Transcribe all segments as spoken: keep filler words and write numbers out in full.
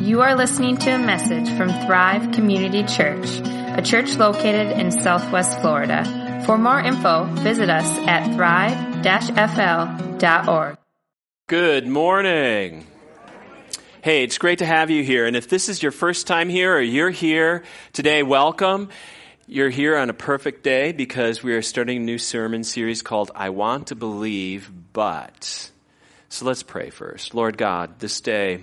You are listening to a message from Thrive Community Church, a church located in Southwest Florida. For more info, visit us at thrive dash f l dot org. Good morning. Hey, it's great to have you here. And if this is your first time here or you're here today, welcome. You're here on a perfect day because we are starting a new sermon series called I Want to Believe, But. So let's pray first. Lord God, this day,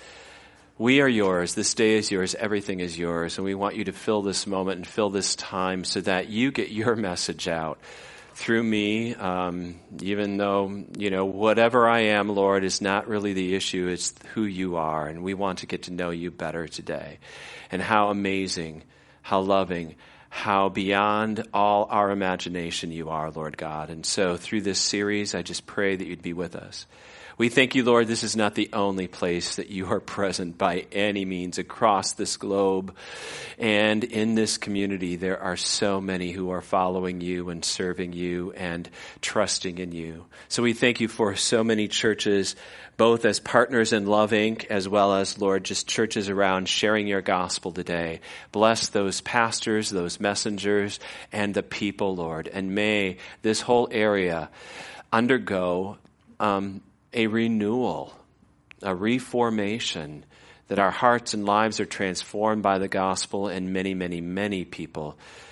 we are yours. This day is yours. Everything is yours. And we want you to fill this moment and fill this time so that you get your message out through me, um, even though, you know, whatever I am, Lord, is not really the issue. It's who you are. And we want to get to know you better today. And how amazing, how loving, how beyond all our imagination you are, Lord God. And so through this series, I just pray that you'd be with us. We thank you, Lord, this is not the only place that you are present by any means across this globe. And in this community, there are so many who are following you and serving you and trusting in you. So we thank you for so many churches, both as partners in Love Incorporated, as well as, Lord, just churches around sharing your gospel today. Bless those pastors, those messengers, and the people, Lord. And may this whole area undergo um a renewal, a reformation, that our hearts and lives are transformed by the gospel, and many, many, many people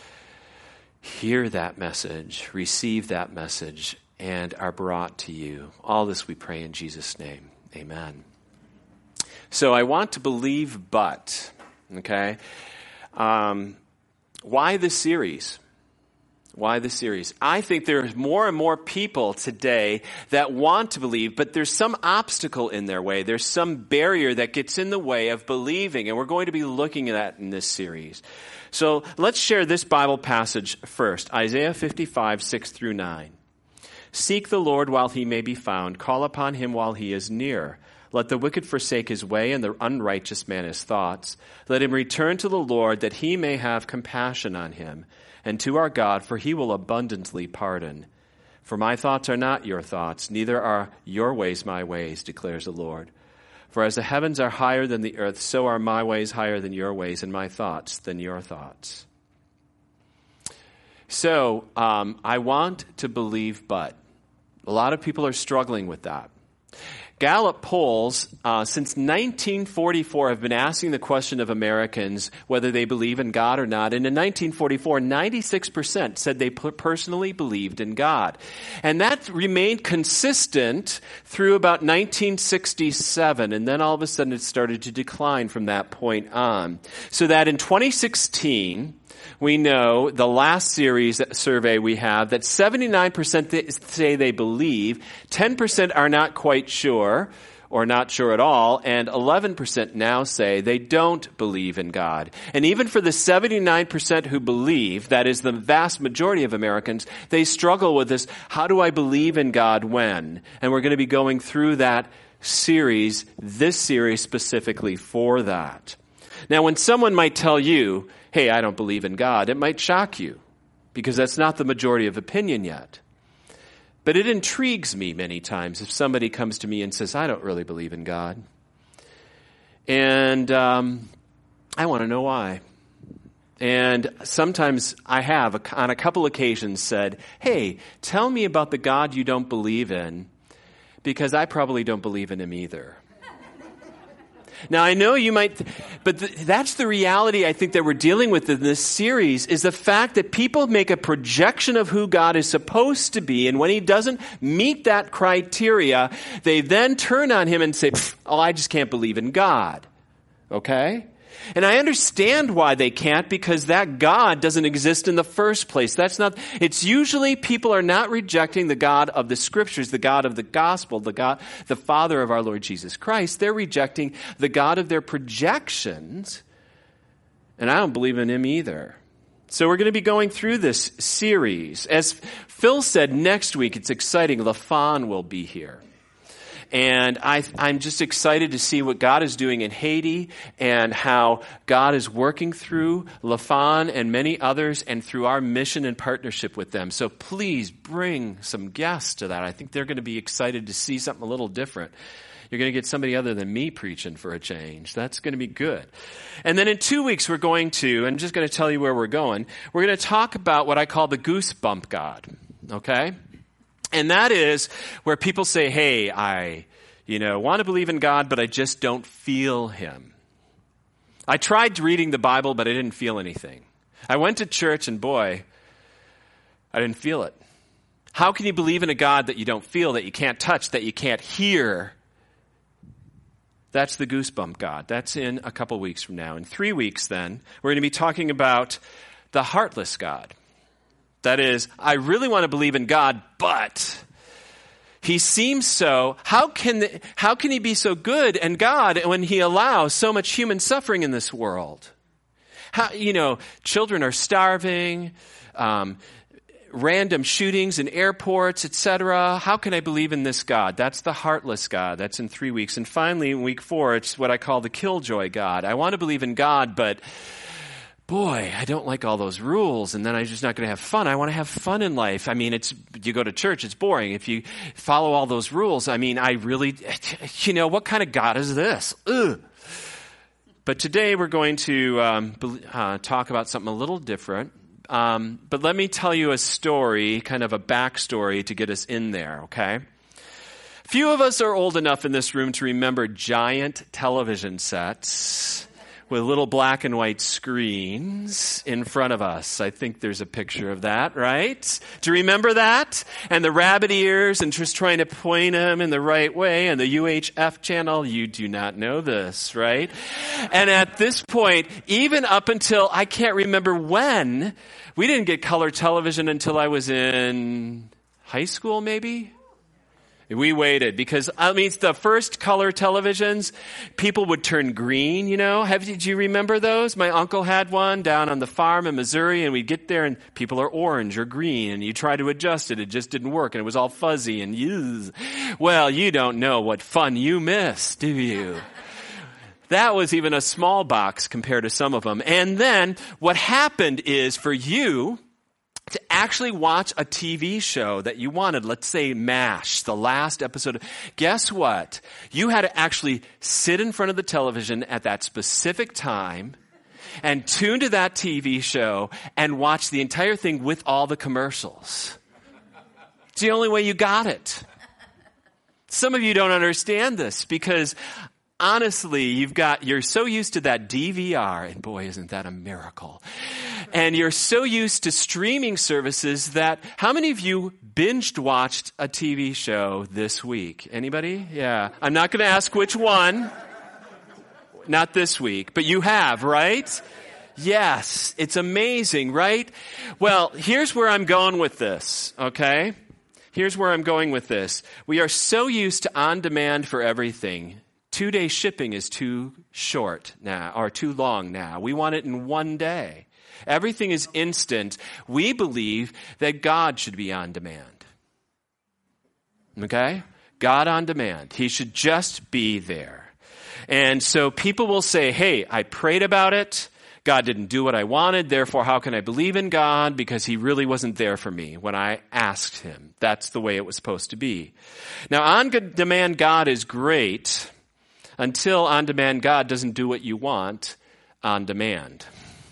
hear that message, receive that message, and are brought to you. All this we pray in Jesus' name. Amen. So I want to believe, but, okay? Um, why this series? Why the series? I think there's more and more people today that want to believe, but there's some obstacle in their way. There's some barrier that gets in the way of believing, and we're going to be looking at that in this series. So let's share this Bible passage first. Isaiah fifty-five, six through nine. Seek the Lord while he may be found. Call upon him while he is near. Let the wicked forsake his way and the unrighteous man his thoughts. Let him return to the Lord that he may have compassion on him, and to our God, for he will abundantly pardon. For my thoughts are not your thoughts, neither are your ways my ways, declares the Lord. For as the heavens are higher than the earth, so are my ways higher than your ways, and my thoughts than your thoughts. So, um, I want to believe, but a lot of people are struggling with that. Gallup polls uh, since nineteen forty-four have been asking the question of Americans whether they believe in God or not. And in nineteen forty-four, ninety-six percent said they personally believed in God. And that remained consistent through about nineteen sixty-seven. And then all of a sudden it started to decline from that point on. So that in twenty sixteen, we know, the last series survey we have, that seventy-nine percent say they believe, ten percent are not quite sure, or not sure at all, and eleven percent now say they don't believe in God. And even for the seventy-nine percent who believe, that is the vast majority of Americans, they struggle with this, how do I believe in God when? And we're going to be going through that series, this series specifically for that. Now, when someone might tell you, hey, I don't believe in God, it might shock you, because that's not the majority of opinion yet. But it intrigues me many times if somebody comes to me and says, I don't really believe in God. And um, I want to know why. And sometimes I have, on a couple occasions, said, hey, tell me about the God you don't believe in, because I probably don't believe in him either. Now, I know you might, but th- that's the reality I think that we're dealing with in this series, is the fact that people make a projection of who God is supposed to be, and when he doesn't meet that criteria, they then turn on him and say, oh, I just can't believe in God. Okay? And I understand why they can't, because that God doesn't exist in the first place. That's not, it's usually people are not rejecting the God of the scriptures, the God of the gospel, the God, the Father of our Lord Jesus Christ. They're rejecting the God of their projections. And I don't believe in him either. So we're going to be going through this series. As Phil said, next week, it's exciting. LaFawn will be here. And I, I'm just excited to see what God is doing in Haiti and how God is working through LaFawn and many others and through our mission and partnership with them. So please bring some guests to that. I think they're going to be excited to see something a little different. You're going to get somebody other than me preaching for a change. That's going to be good. And then in two weeks, we're going to, and I'm just going to tell you where we're going, we're going to talk about what I call the goosebump God, okay? And that is where people say, hey, I, you know, want to believe in God, but I just don't feel him. I tried reading the Bible, but I didn't feel anything. I went to church, and boy, I didn't feel it. How can you believe in a God that you don't feel, that you can't touch, that you can't hear? That's the goosebump God. That's in a couple weeks from now. In three weeks then, we're going to be talking about the heartless God. That is, I really want to believe in God, but he seems so, how can, the, how can he be so good and God when he allows so much human suffering in this world? How, you know, children are starving, um, random shootings in airports, et cetera. How can I believe in this God? That's the heartless God. That's in three weeks. And finally, in week four, it's what I call the killjoy God. I want to believe in God, but boy, I don't like all those rules, and then I'm just not going to have fun. I want to have fun in life. I mean, it's you go to church, it's boring. If you follow all those rules, I mean, I really, you know, what kind of God is this? Ugh. But today we're going to um, uh, talk about something a little different. Um, but let me tell you a story, kind of a backstory to get us in there, okay? Few of us are old enough in this room to remember giant television sets with little black and white screens in front of us. I think there's a picture of that, right? Do you remember that? And the rabbit ears and just trying to point them in the right way and the U H F channel. You do not know this, right? And at this point, even up until I can't remember when, we didn't get color television until I was in high school, maybe? We waited because, I mean, the first color televisions, people would turn green, you know. Have, did you remember those? My uncle had one down on the farm in Missouri, and we'd get there and people are orange or green, and you try to adjust it. It just didn't work, and it was all fuzzy and use. Well, you don't know what fun you missed, do you? That was even a small box compared to some of them. And then what happened is for you to actually watch a T V show that you wanted, let's say MASH, the last episode, guess what? You had to actually sit in front of the television at that specific time and tune to that T V show and watch the entire thing with all the commercials. It's the only way you got it. Some of you don't understand this because honestly, you've got, you're so used to that D V R, and boy, isn't that a miracle. And you're so used to streaming services that, how many of you binged watched a T V show this week? Anybody? Yeah. I'm not going to ask which one. Not this week, but you have, right? Yes. It's amazing, right? Well, here's where I'm going with this, okay? Here's where I'm going with this. We are so used to on demand for everything. Two-day shipping is too short now, or too long now. We want it in one day. Everything is instant. We believe that God should be on demand. Okay? God on demand. He should just be there. And so people will say, hey, I prayed about it. God didn't do what I wanted. Therefore, how can I believe in God? Because he really wasn't there for me when I asked him. That's the way it was supposed to be. Now, on demand God is great until on demand God doesn't do what you want on demand.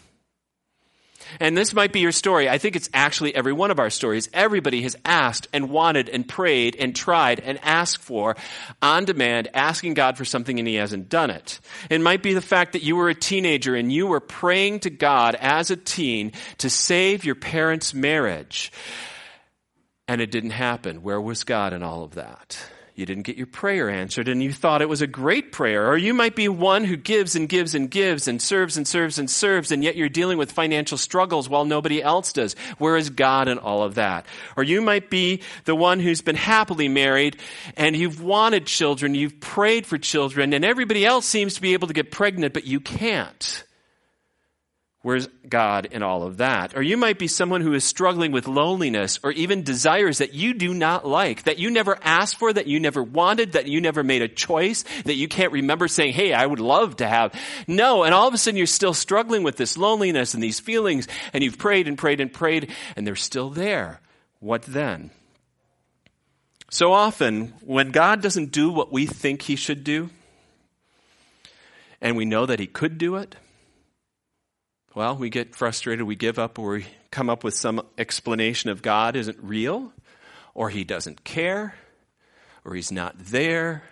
And this might be your story. I think it's actually every one of our stories. Everybody has asked and wanted and prayed and tried and asked for on demand, asking God for something and he hasn't done it. It might be the fact that you were a teenager and you were praying to God as a teen to save your parents' marriage. And it didn't happen. Where was God in all of that? You didn't get your prayer answered and you thought it was a great prayer. Or you might be one who gives and gives and gives and serves and serves and serves, and yet you're dealing with financial struggles while nobody else does. Where is God in all of that? Or you might be the one who's been happily married and you've wanted children, you've prayed for children, and everybody else seems to be able to get pregnant, but you can't. Where's God in all of that? Or you might be someone who is struggling with loneliness or even desires that you do not like, that you never asked for, that you never wanted, that you never made a choice, that you can't remember saying, hey, I would love to have. No, and all of a sudden you're still struggling with this loneliness and these feelings, and you've prayed and prayed and prayed, and they're still there. What then? So often, when God doesn't do what we think he should do, and we know that he could do it, well, we get frustrated, we give up, or we come up with some explanation of God isn't real, or he doesn't care, or he's not there.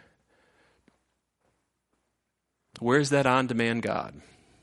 Where's that on-demand God?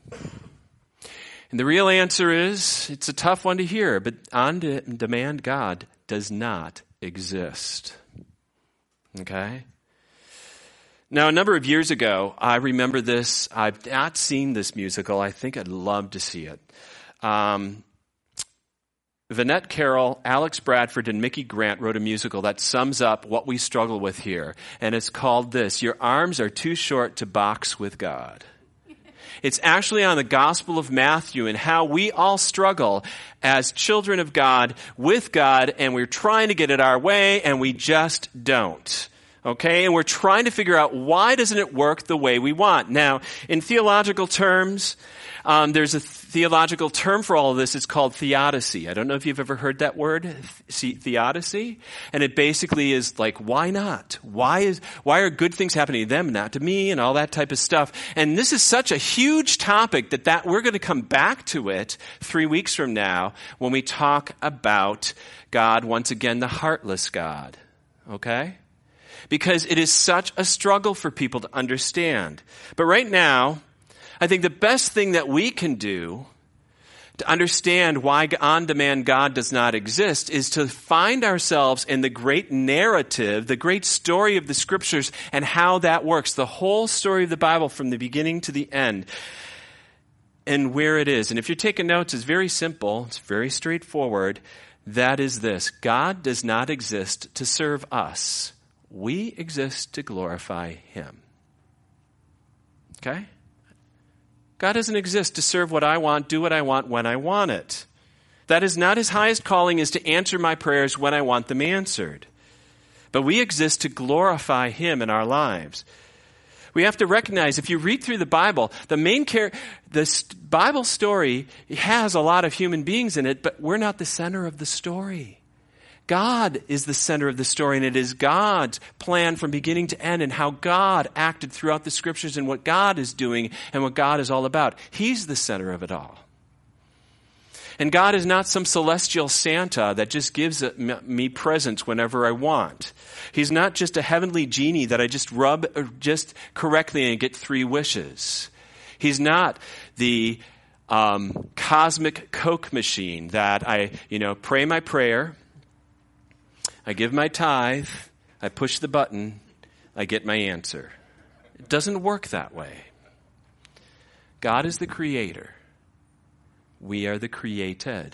And the real answer is, it's a tough one to hear, but on-demand God does not exist. Okay? Now, a number of years ago, I remember this. I've not seen this musical. I think I'd love to see it. Um, Vinette Carroll, Alex Bradford, and Mickey Grant wrote a musical that sums up what we struggle with here. And it's called this, Your Arms Are Too Short to Box with God. It's actually on the Gospel of Matthew and how we all struggle as children of God with God, and we're trying to get it our way, and we just don't. Okay? And we're trying to figure out why doesn't it work the way we want. Now, in theological terms, um, there's a theological term for all of this. It's called theodicy. I don't know if you've ever heard that word, theodicy. And it basically is like, why not? Why is, why are good things happening to them, not to me, and all that type of stuff. And this is such a huge topic that, that we're going to come back to it three weeks from now when we talk about God, once again, the heartless God. Okay? Because it is such a struggle for people to understand. But right now, I think the best thing that we can do to understand why on-demand God does not exist is to find ourselves in the great narrative, the great story of the Scriptures, and how that works. The whole story of the Bible from the beginning to the end, and where it is. And if you're taking notes, it's very simple. It's very straightforward. That is this. God does not exist to serve us. We exist to glorify him. Okay? God doesn't exist to serve what I want, do what I want, when I want it. That is not his highest calling, is to answer my prayers when I want them answered. But we exist to glorify him in our lives. We have to recognize, if you read through the Bible, the main care, the Bible story has a lot of human beings in it, but we're not the center of the story. God is the center of the story, and it is God's plan from beginning to end, and how God acted throughout the Scriptures, and what God is doing and what God is all about. He's the center of it all. And God is not some celestial Santa that just gives me presents whenever I want. He's not just a heavenly genie that I just rub just correctly and get three wishes. He's not the um, cosmic Coke machine that I, you know, pray my prayer, I give my tithe, I push the button, I get my answer. It doesn't work that way. God is the creator. We are the created.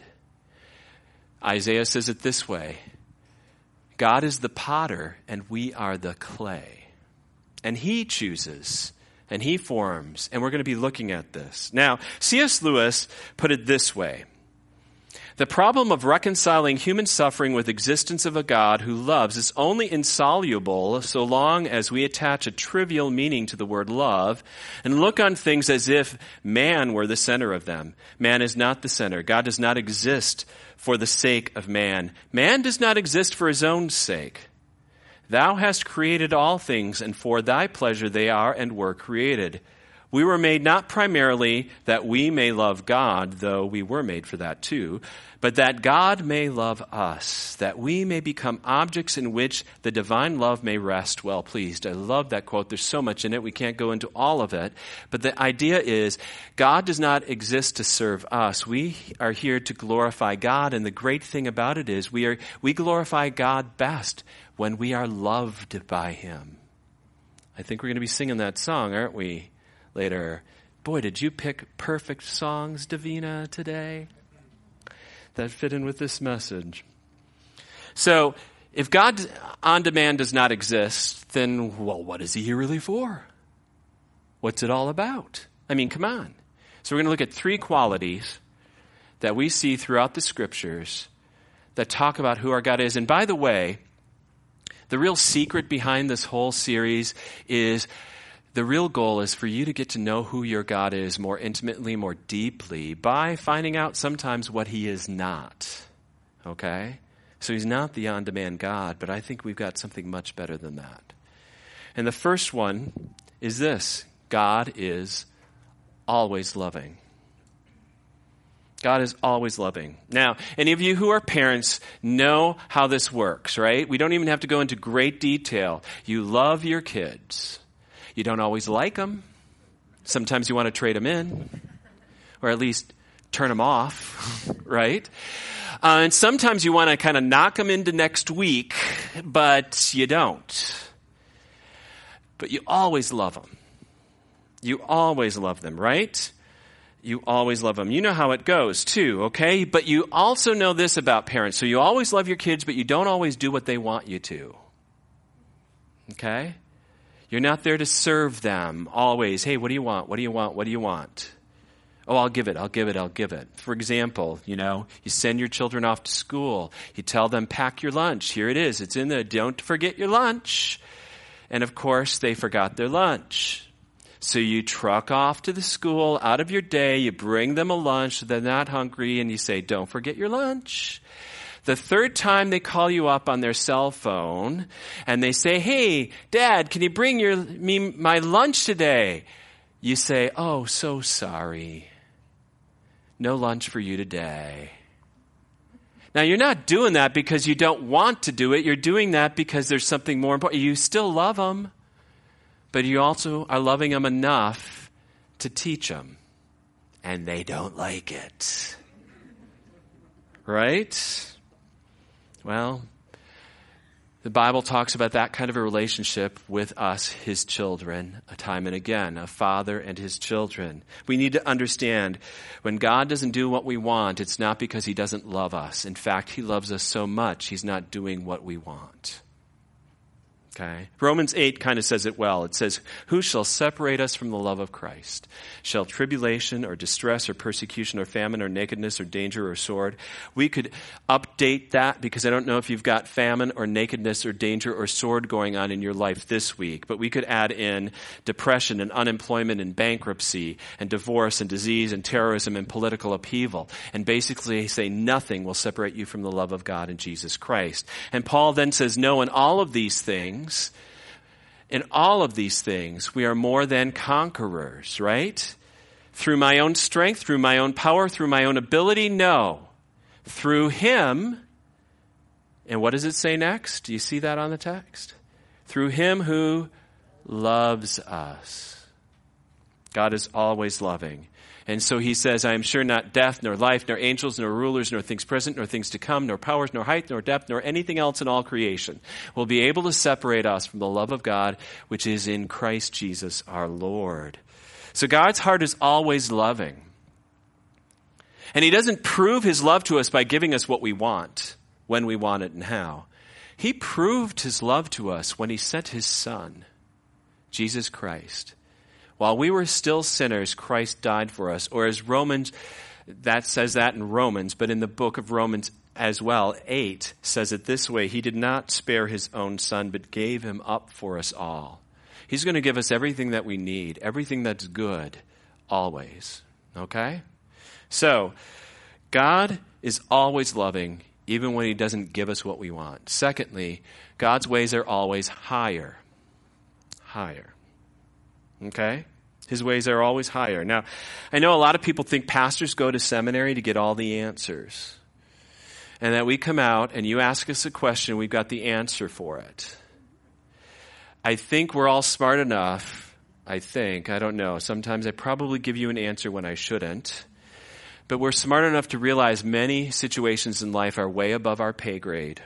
Isaiah says it this way. God is the potter and we are the clay. And he chooses and he forms. And we're going to be looking at this. Now, C S Lewis put it this way. The problem of reconciling human suffering with existence of a God who loves is only insoluble so long as we attach a trivial meaning to the word love and look on things as if man were the center of them. Man is not the center. God does not exist for the sake of man. Man does not exist for his own sake. Thou hast created all things, and for thy pleasure they are and were created. We were made not primarily that we may love God, though we were made for that too, but that God may love us, that we may become objects in which the divine love may rest well pleased. I love that quote. There's so much in it. We can't go into all of it. But the idea is God does not exist to serve us. We are here to glorify God. And the great thing about it is we are we glorify God best when we are loved by him. I think we're going to be singing that song, aren't we? Later. Boy, did you pick perfect songs, Davina, today? That fit in with this message. So, if God on demand does not exist, then, well, what is he here really for? What's it all about? I mean, come on. So we're going to look at three qualities that we see throughout the Scriptures that talk about who our God is. And by the way, the real secret behind this whole series is the real goal is for you to get to know who your God is more intimately, more deeply, by finding out sometimes what he is not. Okay? So he's not the on-demand God, but I think we've got something much better than that. And the first one is this: God is always loving. God is always loving. Now, any of you who are parents know how this works, right? We don't even have to go into great detail. You love your kids. You don't always like them. Sometimes you want to trade them in, or at least turn them off, right? Uh, and sometimes you want to kind of knock them into next week, but you don't. But you always love them. You always love them, right? You always love them. You know how it goes too, okay? But you also know this about parents. So you always love your kids, but you don't always do what they want you to. Okay? You're not there to serve them always. Hey, what do you want? What do you want? What do you want? Oh, I'll give it. I'll give it. I'll give it. For example, you know, you send your children off to school. You tell them, pack your lunch. Here it is. It's in there. Don't forget your lunch. And of course, they forgot their lunch. So you truck off to the school out of your day, you bring them a lunch so they're not hungry, and you say, don't forget your lunch. The third time they call you up on their cell phone and they say, hey, Dad, can you bring your me my lunch today? You say, oh, so sorry. No lunch for you today. Now, you're not doing that because you don't want to do it. You're doing that because there's something more important. You still love them. But you also are loving them enough to teach them. And they don't like it. Right? Well, the Bible talks about that kind of a relationship with us, his children, time and again, a father and his children. We need to understand when God doesn't do what we want, it's not because he doesn't love us. In fact, he loves us so much, he's not doing what we want. Okay. Romans eight kind of says it well. It says, who shall separate us from the love of Christ? Shall tribulation or distress or persecution or famine or nakedness or danger or sword? We could update that because I don't know if you've got famine or nakedness or danger or sword going on in your life this week, but we could add in depression and unemployment and bankruptcy and divorce and disease and terrorism and political upheaval, and basically say nothing will separate you from the love of God in Jesus Christ. And Paul then says, no, in all of these things, In all of these things, we are more than conquerors, right? Through my own strength, through my own power, through my own ability? No. Through him. And what does it say next? Do you see that on the text? Through him who loves us. God is always loving. And so he says, I am sure not death, nor life, nor angels, nor rulers, nor things present, nor things to come, nor powers, nor height, nor depth, nor anything else in all creation will be able to separate us from the love of God, which is in Christ Jesus our Lord. So God's heart is always loving. And he doesn't prove his love to us by giving us what we want, when we want it and how. He proved his love to us when he sent his Son, Jesus Christ. While we were still sinners, Christ died for us. Or as Romans, that says that in Romans, but in the book of Romans as well, eight says it this way: he did not spare his own Son, but gave him up for us all. He's going to give us everything that we need, everything that's good, always. Okay? So, God is always loving, even when he doesn't give us what we want. Secondly, God's ways are always higher. Higher. Okay? His ways are always higher. Now, I know a lot of people think pastors go to seminary to get all the answers. And that we come out and you ask us a question, we've got the answer for it. I think we're all smart enough, I think, I don't know. Sometimes I probably give you an answer when I shouldn't. But we're smart enough to realize many situations in life are way above our pay grade.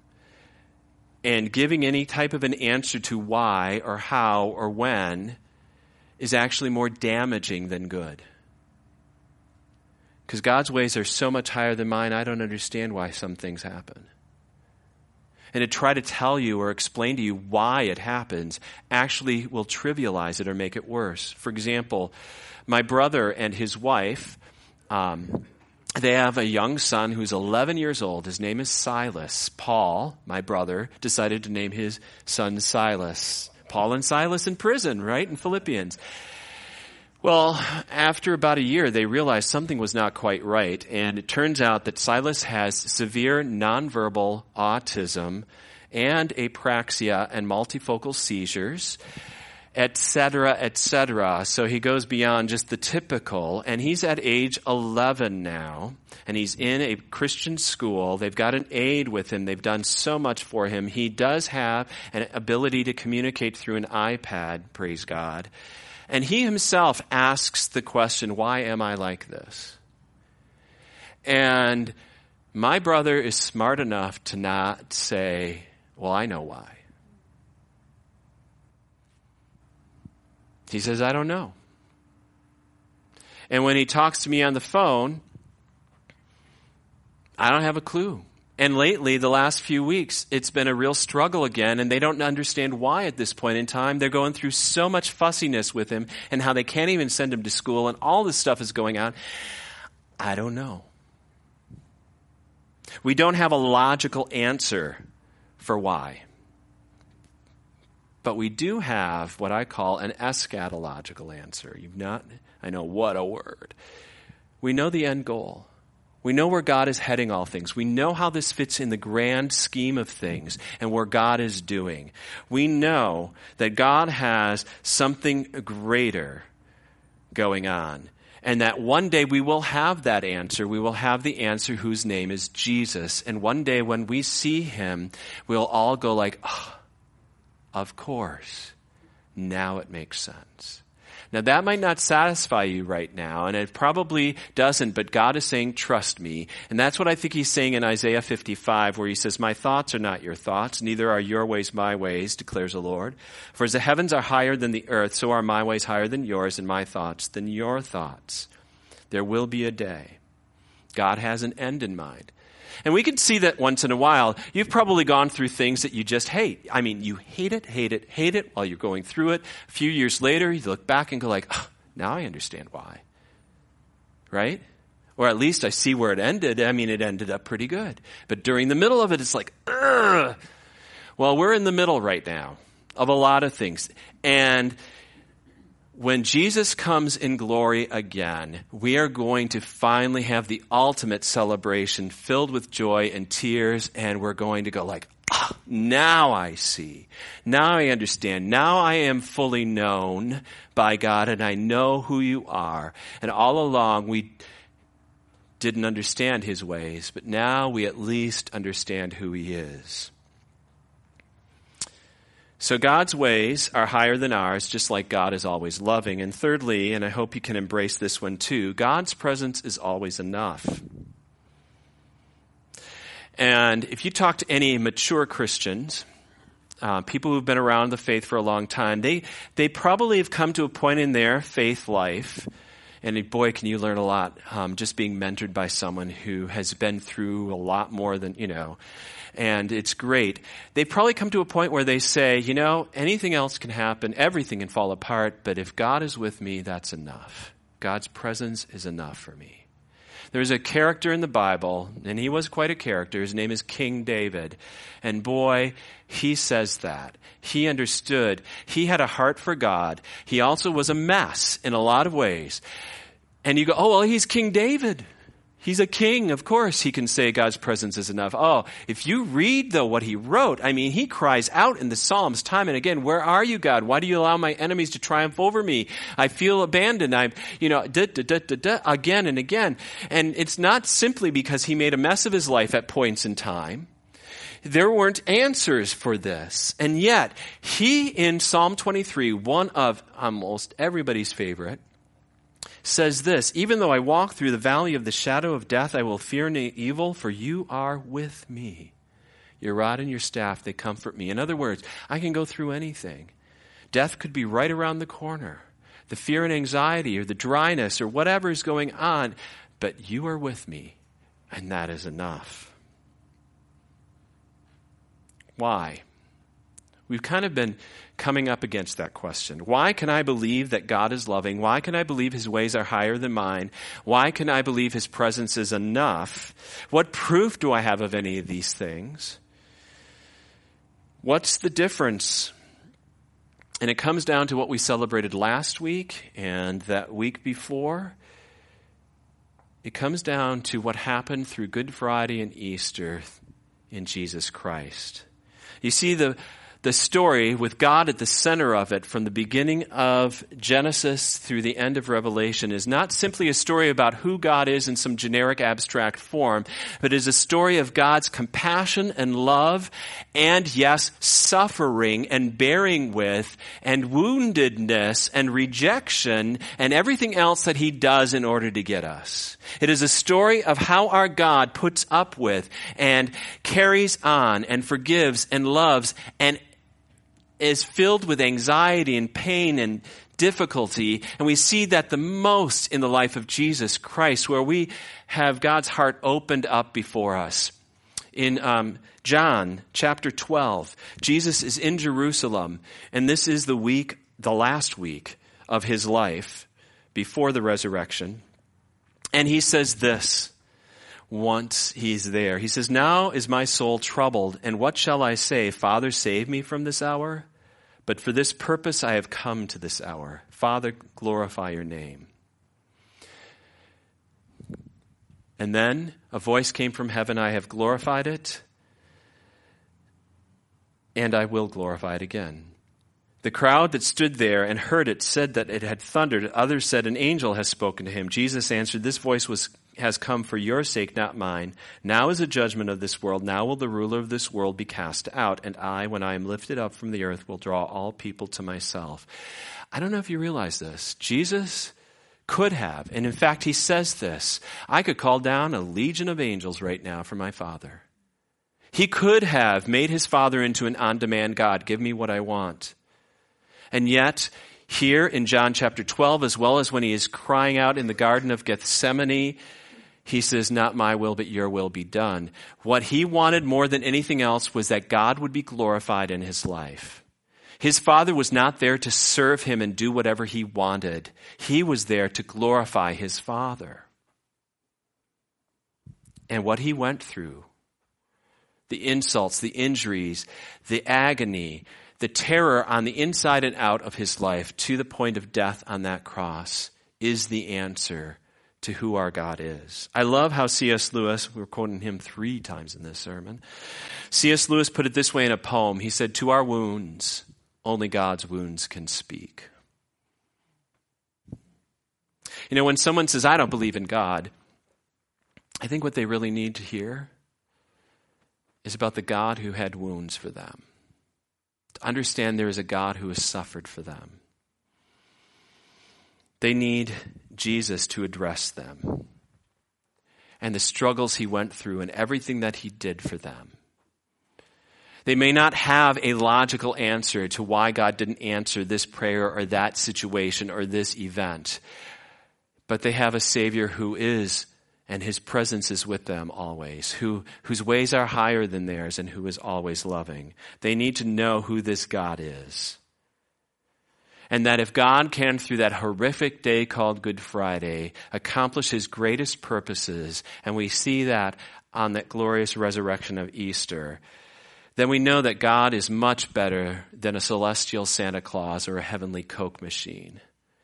And giving any type of an answer to why or how or when is actually more damaging than good. Because God's ways are so much higher than mine, I don't understand why some things happen. And to try to tell you or explain to you why it happens actually will trivialize it or make it worse. For example, my brother and his wife, um, they have a young son who's eleven years old. His name is Silas. Paul, my brother, decided to name his son Silas. Paul and Silas in prison, right? In Philippians. Well, after about a year, they realized something was not quite right, and it turns out that Silas has severe nonverbal autism and apraxia and multifocal seizures, et cetera, et cetera. So he goes beyond just the typical, and he's at age eleven now, and he's in a Christian school. They've got an aide with him. They've done so much for him. He does have an ability to communicate through an iPad, praise God. And he himself asks the question, why am I like this? And my brother is smart enough to not say, well, I know why. He says, I don't know. And when he talks to me on the phone, I don't have a clue. And lately, the last few weeks, it's been a real struggle again, and they don't understand why at this point in time. They're going through so much fussiness with him and how they can't even send him to school, and all this stuff is going on. I don't know. We don't have a logical answer for why. But we do have what I call an eschatological answer. You've not, I know, what a word. We know the end goal. We know where God is heading all things. We know how this fits in the grand scheme of things and where God is doing. We know that God has something greater going on, and that one day we will have that answer. We will have the answer whose name is Jesus. And one day when we see him, we'll all go like, oh, of course, now it makes sense. Now that might not satisfy you right now, and it probably doesn't, but God is saying, trust me. And that's what I think he's saying in Isaiah fifty-five, where he says, my thoughts are not your thoughts, neither are your ways my ways, declares the Lord. For as the heavens are higher than the earth, so are my ways higher than yours, and my thoughts than your thoughts. There will be a day. God has an end in mind. And we can see that once in a while. You've probably gone through things that you just hate. I mean, you hate it, hate it, hate it while you're going through it. A few years later, you look back and go like, oh, now I understand why. Right? Or at least I see where it ended. I mean, it ended up pretty good. But during the middle of it, it's like, ugh. Well, we're in the middle right now of a lot of things. And when Jesus comes in glory again, we are going to finally have the ultimate celebration filled with joy and tears, and we're going to go like, ah, now I see. Now I understand. Now I am fully known by God, and I know who you are. And all along we didn't understand his ways, but now we at least understand who he is. So God's ways are higher than ours, just like God is always loving. And thirdly, and I hope you can embrace this one too, God's presence is always enough. And if you talk to any mature Christians, uh, people who've been around the faith for a long time, they, they probably have come to a point in their faith life, and boy, can you learn a lot um, just being mentored by someone who has been through a lot more than, you know, and it's great. They probably come to a point where they say, you know, anything else can happen, everything can fall apart, but if God is with me, that's enough. God's presence is enough for me. There's a character in the Bible, and he was quite a character. His name is King David. And boy, he says that. He understood. He had a heart for God. He also was a mess in a lot of ways. And you go, oh, well, he's King David. He's a king. Of course, he can say God's presence is enough. Oh, if you read, though, what he wrote, I mean, he cries out in the Psalms time and again, where are you, God? Why do you allow my enemies to triumph over me? I feel abandoned. I'm, you know, da, da, da, da, da, again and again. And it's not simply because he made a mess of his life at points in time. There weren't answers for this. And yet, he in Psalm twenty-three, one of almost everybody's favorite, says this, even though I walk through the valley of the shadow of death, I will fear no evil, for you are with me. Your rod and your staff, they comfort me. In other words, I can go through anything. Death could be right around the corner. The fear and anxiety or the dryness or whatever is going on, but you are with me, and that is enough. Why? We've kind of been coming up against that question. Why can I believe that God is loving? Why can I believe his ways are higher than mine? Why can I believe his presence is enough? What proof do I have of any of these things? What's the difference? And it comes down to what we celebrated last week and that week before. It comes down to what happened through Good Friday and Easter in Jesus Christ. You see, the the story with God at the center of it from the beginning of Genesis through the end of Revelation is not simply a story about who God is in some generic abstract form, but is a story of God's compassion and love and, yes, suffering and bearing with and woundedness and rejection and everything else that he does in order to get us. It is a story of how our God puts up with and carries on and forgives and loves and is filled with anxiety and pain and difficulty. And we see that the most in the life of Jesus Christ, where we have God's heart opened up before us. In um, John chapter twelve, Jesus is in Jerusalem, and this is the week, the last week of his life before the resurrection. And he says this once he's there. He says, "Now is my soul troubled, and what shall I say? Father, save me from this hour? But for this purpose I have come to this hour. Father, glorify your name." And then a voice came from heaven, "I have glorified it, and I will glorify it again." The crowd that stood there and heard it said that it had thundered. Others said, "An angel has spoken to him." Jesus answered, "This voice was has come for your sake, not mine. Now is the judgment of this world. Now will the ruler of this world be cast out. And I, when I am lifted up from the earth, will draw all people to myself." I don't know if you realize this. Jesus could have, and in fact, he says this, "I could call down a legion of angels right now for my Father." He could have made his Father into an on-demand God. Give me what I want. And yet, here in John chapter twelve, as well as when he is crying out in the Garden of Gethsemane, he says, "Not my will, but your will be done." What he wanted more than anything else was that God would be glorified in his life. His Father was not there to serve him and do whatever he wanted. He was there to glorify his Father. And what he went through, the insults, the injuries, the agony, the terror on the inside and out of his life to the point of death on that cross, is the answer to who our God is. I love how C S Lewis, we're quoting him three times in this sermon, C S Lewis put it this way in a poem. He said, "To our wounds, only God's wounds can speak." You know, when someone says, "I don't believe in God," I think what they really need to hear is about the God who had wounds for them. To understand there is a God who has suffered for them. They need Jesus to address them and the struggles he went through and everything that he did for them. They may not have a logical answer to why God didn't answer this prayer or that situation or this event, but they have a Savior who is, and his presence is with them always, who whose ways are higher than theirs and who is always loving. They need to know who this God is. And that if God can, through that horrific day called Good Friday, accomplish his greatest purposes, and we see that on that glorious resurrection of Easter, then we know that God is much better than a celestial Santa Claus or a heavenly Coke machine.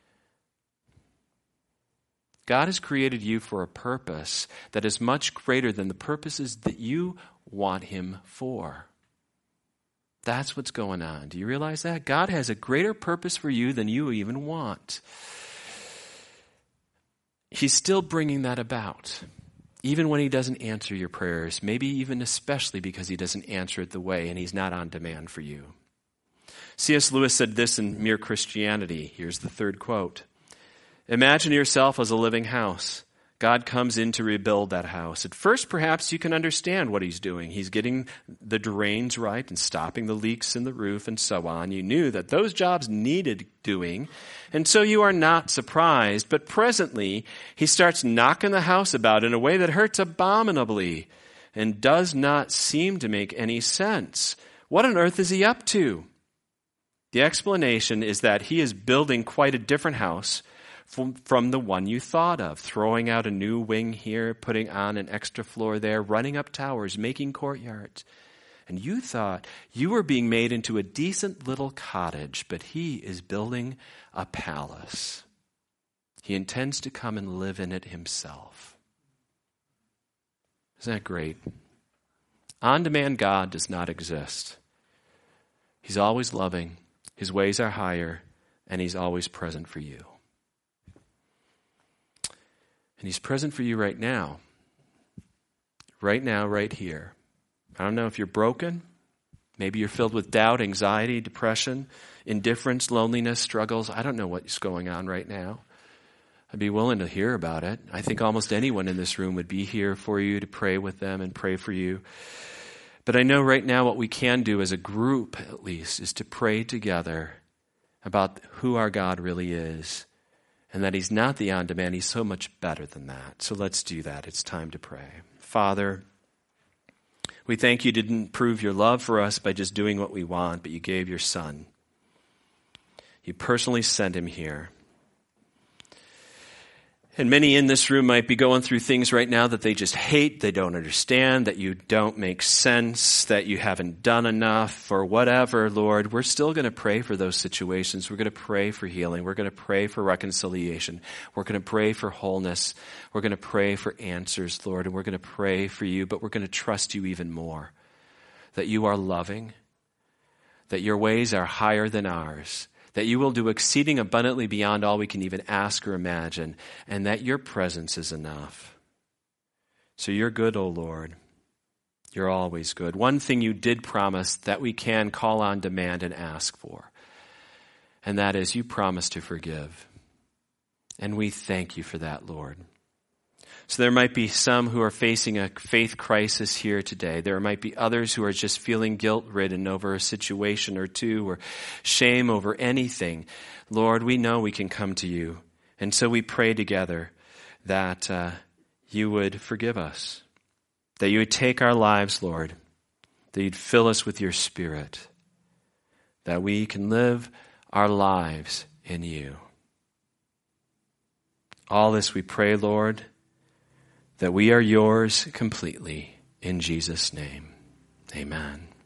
God has created you for a purpose that is much greater than the purposes that you want him for. That's what's going on. Do you realize that? God has a greater purpose for you than you even want. He's still bringing that about, even when he doesn't answer your prayers, maybe even especially because he doesn't answer it the way and he's not on demand for you. C S Lewis said this in Mere Christianity. Here's the third quote. "Imagine yourself as a living house. God comes in to rebuild that house. At first, perhaps you can understand what he's doing. He's getting the drains right and stopping the leaks in the roof and so on. You knew that those jobs needed doing, and so you are not surprised. But presently, he starts knocking the house about in a way that hurts abominably and does not seem to make any sense. What on earth is he up to? The explanation is that he is building quite a different house From, from the one you thought of, throwing out a new wing here, putting on an extra floor there, running up towers, making courtyards. And you thought you were being made into a decent little cottage, but he is building a palace. He intends to come and live in it himself. Isn't that great? On-demand God does not exist. He's always loving, his ways are higher, and he's always present for you. And he's present for you right now. Right now, right here. I don't know if you're broken. Maybe you're filled with doubt, anxiety, depression, indifference, loneliness, struggles. I don't know what's going on right now. I'd be willing to hear about it. I think almost anyone in this room would be here for you to pray with them and pray for you. But I know right now what we can do as a group, at least, is to pray together about who our God really is and that he's not the on-demand. He's so much better than that. So let's do that. It's time to pray. Father, we thank you didn't prove your love for us by just doing what we want, but you gave your Son. You personally sent him here. And many in this room might be going through things right now that they just hate, they don't understand, that you don't make sense, that you haven't done enough, or whatever, Lord. We're still going to pray for those situations. We're going to pray for healing. We're going to pray for reconciliation. We're going to pray for wholeness. We're going to pray for answers, Lord, and we're going to pray for you, but we're going to trust you even more, that you are loving, that your ways are higher than ours, that you will do exceeding abundantly beyond all we can even ask or imagine, and that your presence is enough. So you're good, O Lord. You're always good. One thing you did promise that we can call on demand and ask for, and that is you promise to forgive. And we thank you for that, Lord. So there might be some who are facing a faith crisis here today. There might be others who are just feeling guilt-ridden over a situation or two, or shame over anything. Lord, we know we can come to you. And so we pray together that uh, you would forgive us, that you would take our lives, Lord, that you'd fill us with your Spirit, that we can live our lives in you. All this we pray, Lord, that we are yours completely. In Jesus' name, amen.